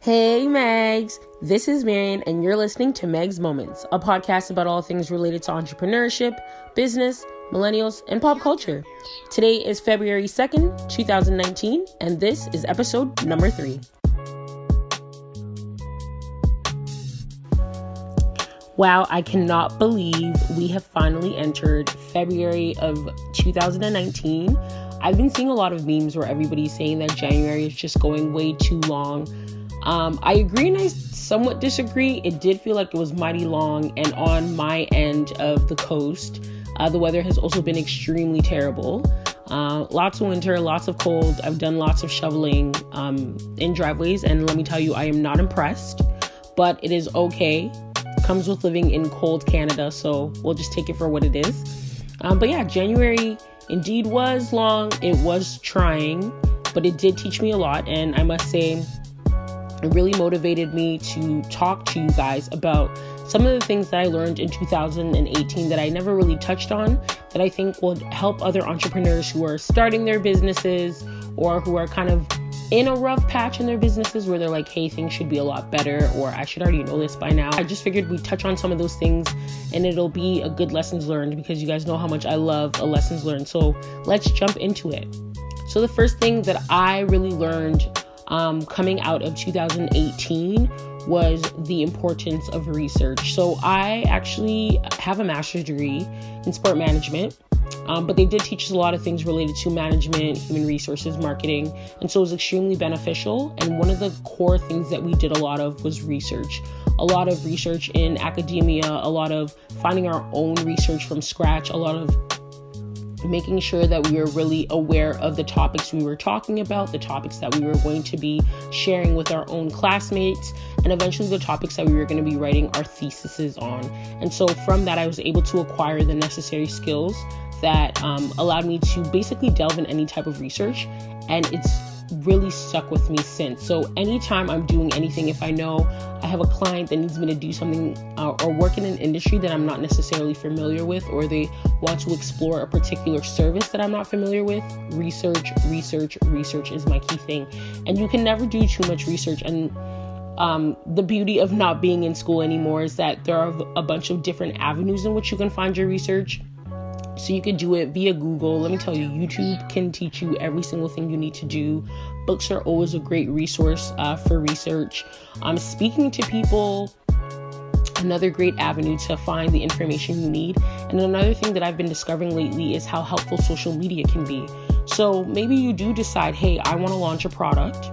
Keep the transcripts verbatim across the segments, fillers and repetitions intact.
Hey Megs, this is Marian and you're listening to Megs Moments, a podcast about all things related to entrepreneurship, business, millennials, and pop culture. Today is February second, twenty nineteen, and this is episode number three. Wow, I cannot believe we have finally entered February of two thousand nineteen. I've been seeing a lot of memes where everybody's saying that January is just going way too long. Um, I agree and I somewhat disagree. It did feel like it was mighty long, and on my end of the coast, uh, the weather has also been extremely terrible. Uh, lots of winter, lots of cold. I've done lots of shoveling um, in driveways, and let me tell you, I am not impressed, but it is okay. Comes with living in cold Canada, so we'll just take it for what it is. Um, but yeah, January indeed was long. It was trying, but it did teach me a lot, and I must say, it really motivated me to talk to you guys about some of the things that I learned in two thousand eighteen that I never really touched on, that I think will help other entrepreneurs who are starting their businesses or who are kind of in a rough patch in their businesses where they're like, hey, things should be a lot better, or I should already know this by now. I just figured we'd touch on some of those things and it'll be a good lessons learned, because you guys know how much I love a lessons learned. So let's jump into it. So the first thing that I really learned Um, coming out of two thousand eighteen was the importance of research. So I actually have a master's degree in sport management, um, but they did teach us a lot of things related to management, human resources, marketing, and so it was extremely beneficial. And one of the core things that we did a lot of was research. A lot of research in academia, a lot of finding our own research from scratch, a lot of making sure that we were really aware of the topics we were talking about, the topics that we were going to be sharing with our own classmates, and eventually the topics that we were going to be writing our theses on. And so from that, I was able to acquire the necessary skills that um, allowed me to basically delve in any type of research, and it's really stuck with me since. So anytime I'm doing anything, if I know I have a client that needs me to do something uh, or work in an industry that I'm not necessarily familiar with, or they want to explore a particular service that I'm not familiar with, research, research, research is my key thing. And you can never do too much research. And um, the beauty of not being in school anymore is that there are a bunch of different avenues in which you can find your research. So you could do it via Google. Let me tell you, YouTube can teach you every single thing you need to do. Books are always a great resource uh, for research. Um, speaking to people, another great avenue to find the information you need. And another thing that I've been discovering lately is how helpful social media can be. So maybe you do decide, hey, I want to launch a product,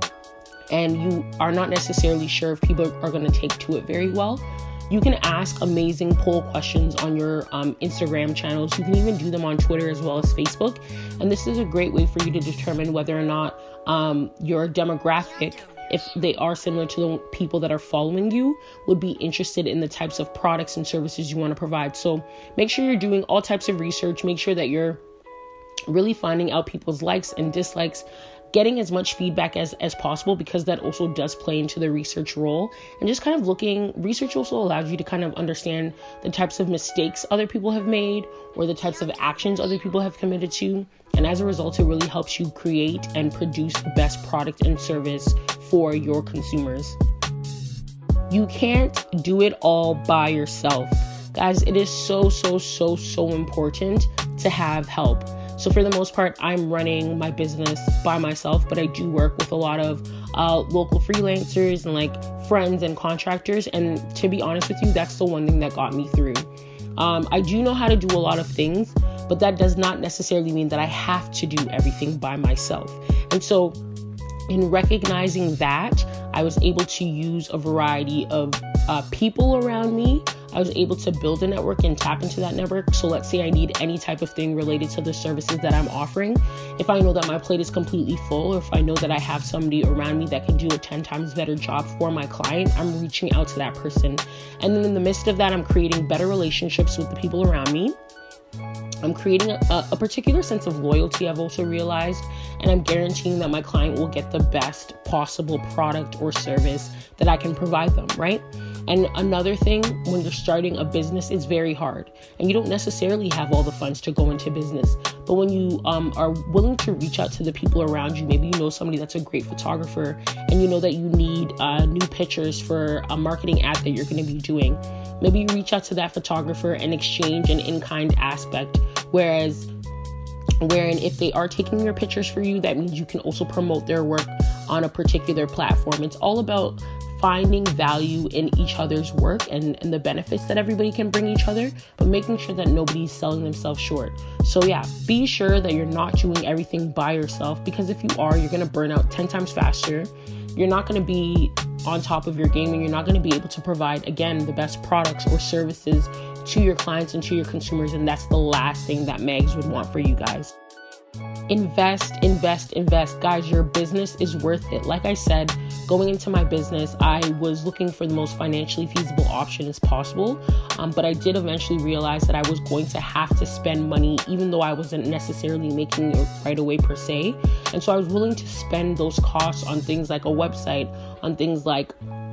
and you are not necessarily sure if people are going to take to it very well. You can ask amazing poll questions on your um, Instagram channels. You can even do them on Twitter as well as Facebook. And this is a great way for you to determine whether or not um, your demographic, if they are similar to the people that are following you, would be interested in the types of products and services you want to provide. So make sure you're doing all types of research. Make sure that you're really finding out people's likes and dislikes, getting as much feedback as, as possible, because that also does play into the research role. And just kind of looking, research also allows you to kind of understand the types of mistakes other people have made, or the types of actions other people have committed to. And as a result, it really helps you create and produce the best product and service for your consumers. You can't do it all by yourself. Guys, it is so, so, so, so important to have help. So for the most part, I'm running my business by myself, but I do work with a lot of uh, local freelancers and like friends and contractors. And to be honest with you, that's the one thing that got me through. Um, I do know how to do a lot of things, but that does not necessarily mean that I have to do everything by myself. And so in recognizing that, I was able to use a variety of uh, people around me. I was able to build a network and tap into that network. So let's say I need any type of thing related to the services that I'm offering. If I know that my plate is completely full, or if I know that I have somebody around me that can do a ten times better job for my client, I'm reaching out to that person. And then in the midst of that, I'm creating better relationships with the people around me. I'm creating a, a particular sense of loyalty, I've also realized, and I'm guaranteeing that my client will get the best possible product or service that I can provide them, right? And another thing, when you're starting a business, it's very hard, and you don't necessarily have all the funds to go into business. But when you um, are willing to reach out to the people around you, maybe you know somebody that's a great photographer, and you know that you need need uh, new pictures for a marketing ad that you're going to be doing, maybe you reach out to that photographer and exchange an in-kind aspect. Whereas, wherein if they are taking your pictures for you, that means you can also promote their work on a particular platform. It's all about finding value in each other's work and, and the benefits that everybody can bring each other, but making sure that nobody's selling themselves short. So yeah, be sure that you're not doing everything by yourself, because if you are, you're going to burn out ten times faster. You're not going to be on top of your game, and you're not going to be able to provide, again, the best products or services to your clients and to your consumers. And that's the last thing that Megs would want for you guys. Invest, invest, invest. Guys, your business is worth it. Like I said, going into my business, I was looking for the most financially feasible option as possible. Um, but I did eventually realize that I was going to have to spend money, even though I wasn't necessarily making it right away per se. And so I was willing to spend those costs on things like a website, on things like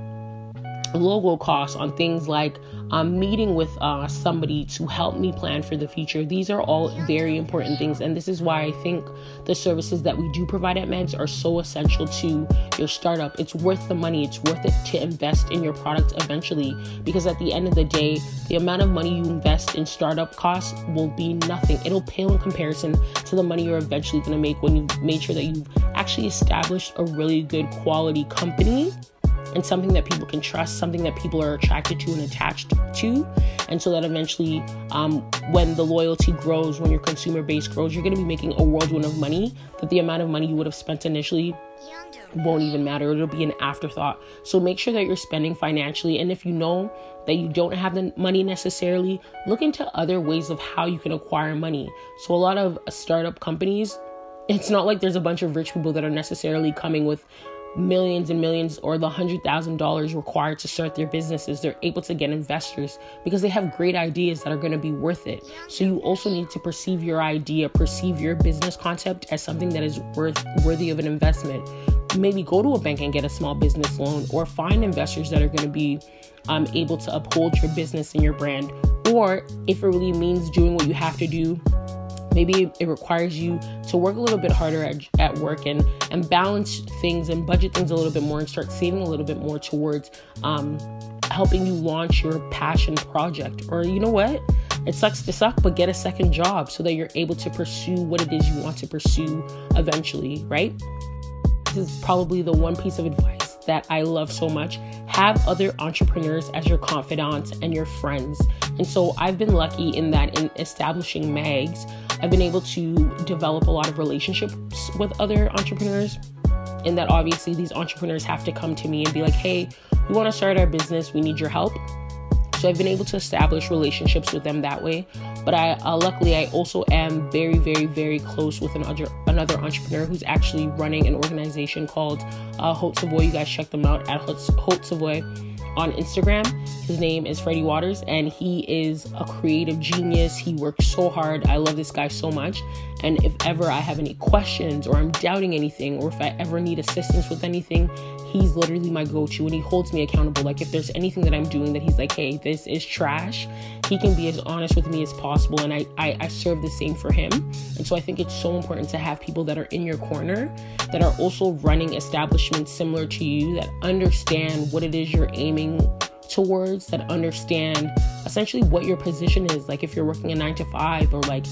logo costs, on things like um, meeting with uh, somebody to help me plan for the future. These are all very important things. And this is why I think the services that we do provide at Megs are so essential to your startup. It's worth the money. It's worth it to invest in your product eventually, because at the end of the day, the amount of money you invest in startup costs will be nothing. It'll pale in comparison to the money you're eventually going to make when you've made sure that you've actually established a really good quality company and something that people can trust, something that people are attracted to and attached to. And so that eventually, um, when the loyalty grows, when your consumer base grows, you're going to be making a whirlwind of money that the amount of money you would have spent initially won't even matter. It'll be an afterthought. So make sure that you're spending financially. And if you know that you don't have the money necessarily, look into other ways of how you can acquire money. So a lot of startup companies, it's not like there's a bunch of rich people that are necessarily coming with millions and millions or the hundred thousand dollars required to start their businesses. They're able to get investors because they have great ideas that are going to be worth it. So you also need to perceive your idea, perceive your business concept as something that is worth worthy of an investment. Maybe go to a bank and get a small business loan, or find investors that are going to be um, able to uphold your business and your brand. Or if it really means doing what you have to do, maybe it requires you to work a little bit harder at, at work and, and balance things and budget things a little bit more and start saving a little bit more towards um, helping you launch your passion project. Or you know what? It sucks to suck, but get a second job so that you're able to pursue what it is you want to pursue eventually, right? This is probably the one piece of advice that I love so much. Have other entrepreneurs as your confidants and your friends. And so I've been lucky in that in establishing Megs, I've been able to develop a lot of relationships with other entrepreneurs. And that obviously these entrepreneurs have to come to me and be like, hey, we want to start our business. We need your help. So I've been able to establish relationships with them that way. But I uh, luckily, I also am very, very, very close with another another entrepreneur who's actually running an organization called uh, Haute Savoy. You guys check them out at Haute Savoy on Instagram. His name is Freddie Waters, and he is a creative genius. He works so hard. I love this guy so much. And if ever I have any questions or I'm doubting anything, or if I ever need assistance with anything, he's literally my go-to, and he holds me accountable. Like if there's anything that I'm doing that he's like, hey, this is trash, he can be as honest with me as possible. And I, I, I serve the same for him. And so I think it's so important to have people that are in your corner, that are also running establishments similar to you, that understand what it is you're aiming towards, that understand essentially what your position is. Like if you're working a nine to five, or like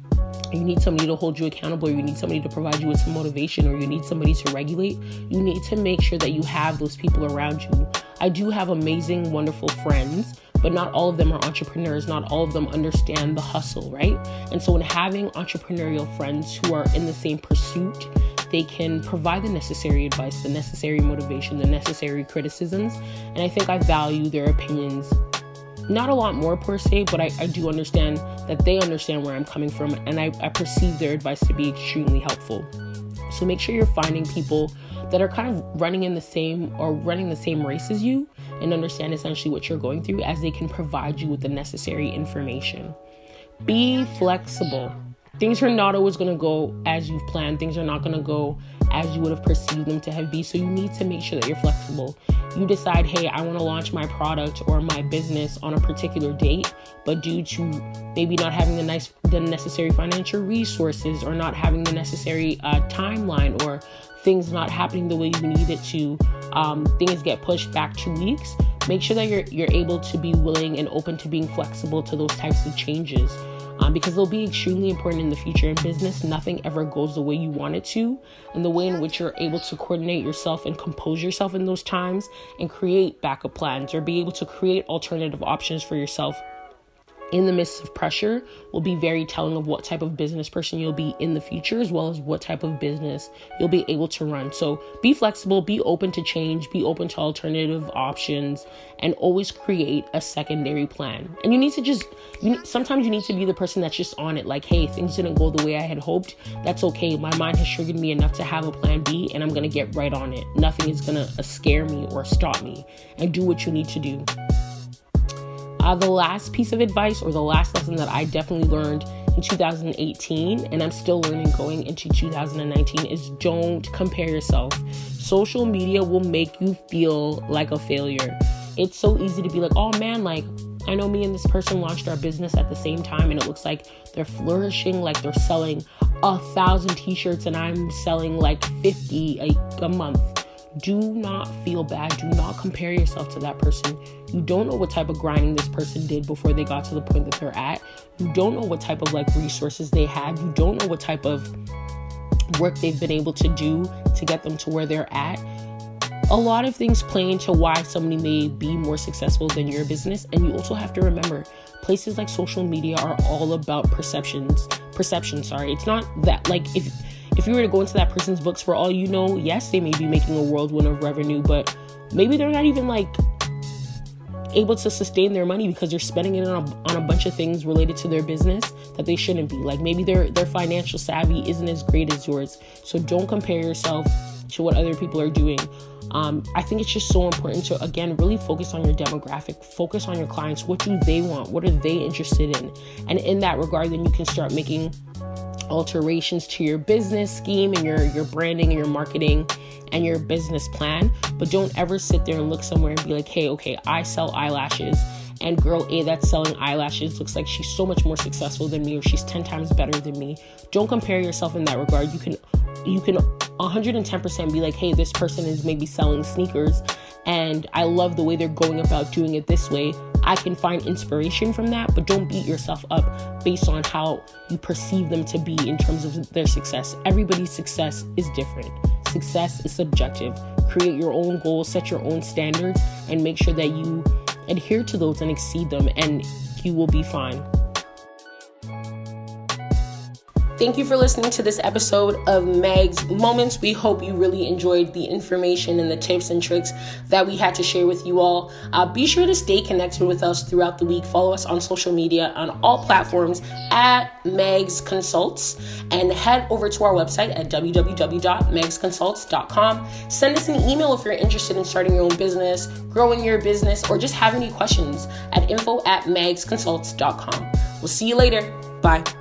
you need somebody to hold you accountable, or you need somebody to provide you with some motivation, or you need somebody to regulate, you need to make sure that you have those people around you. I do have amazing, wonderful friends, but not all of them are entrepreneurs. Not all of them understand the hustle, right? And so when having entrepreneurial friends who are in the same pursuit, they can provide the necessary advice, the necessary motivation, the necessary criticisms. And I think I value their opinions not a lot more per se, but I, I do understand that they understand where I'm coming from, and I, I perceive their advice to be extremely helpful. So make sure you're finding people that are kind of running in the same or running the same race as you, and understand essentially what you're going through, as they can provide you with the necessary information. Be flexible. things are not always going to go as you've planned. Things are not going to go as you would have perceived them to have been. So you need to make sure that you're flexible. You decide, hey, I want to launch my product or my business on a particular date, but due to maybe not having the nice, the necessary financial resources, or not having the necessary uh, timeline, or things not happening the way you need it to, um, things get pushed back two weeks. Make sure that you're you're able to be willing and open to being flexible to those types of changes. Um, because they'll be extremely important in the future. In business, nothing ever goes the way you want it to. And the way in which you're able to coordinate yourself and compose yourself in those times and create backup plans, or be able to create alternative options for yourself in the midst of pressure, will be very telling of what type of business person you'll be in the future, as well as what type of business you'll be able to run. So be flexible, be open to change, be open to alternative options, and always create a secondary plan. And you need to just, you, sometimes you need to be the person that's just on it. Like, hey, things didn't go the way I had hoped. That's okay. My mind has triggered me enough to have a plan B, and I'm going to get right on it. Nothing is going to scare me or stop me, and do what you need to do. Uh, the last piece of advice, or the last lesson that I definitely learned in two thousand eighteen, and I'm still learning going into two thousand nineteen, is don't compare yourself. Social media will make you feel like a failure. It's so easy to be like, oh man, like, I know me and this person launched our business at the same time, and it looks like they're flourishing, like they're selling a thousand t-shirts and I'm selling like fifty a, a month. Do not feel bad. Do not compare yourself to that person. You don't know what type of grinding this person did before they got to the point that they're at. You don't know what type of like resources they had. You don't know what type of work they've been able to do to get them to where they're at. A lot of things play into why somebody may be more successful than your business. And you also have to remember, places like social media are all about perceptions. Perception, sorry. It's not that, like, if If you were to go into that person's books, for all you know, yes, they may be making a whirlwind of revenue, but maybe they're not even like able to sustain their money because they're spending it on a, on a bunch of things related to their business that they shouldn't be. Like, maybe their their financial savvy isn't as great as yours. So don't compare yourself to what other people are doing. Um, I think it's just so important to, again, really focus on your demographic, focus on your clients. What do they want? What are they interested in? And in that regard, then you can start making alterations to your business scheme and your, your branding and your marketing and your business plan. But don't ever sit there and look somewhere and be like, hey, okay, I sell eyelashes, and girl A that's selling eyelashes looks like she's so much more successful than me, or she's ten times better than me. Don't compare yourself in that regard. You can, you can one hundred ten percent be like, hey, this person is maybe selling sneakers, and I love the way they're going about doing it this way. I can find inspiration from that, but don't beat yourself up based on how you perceive them to be in terms of their success. Everybody's success is different. Success is subjective. Create your own goals, set your own standards, and make sure that you adhere to those and exceed them, and you will be fine. Thank you for listening to this episode of Meg's Moments. We hope you really enjoyed the information and the tips and tricks that we had to share with you all. Uh, be sure to stay connected with us throughout the week. Follow us on social media on all platforms at Meg's Consults, and head over to our website at w w w dot megs consults dot com. Send us an email if you're interested in starting your own business, growing your business, or just have any questions at info at megs consults dot com. We'll see you later. Bye.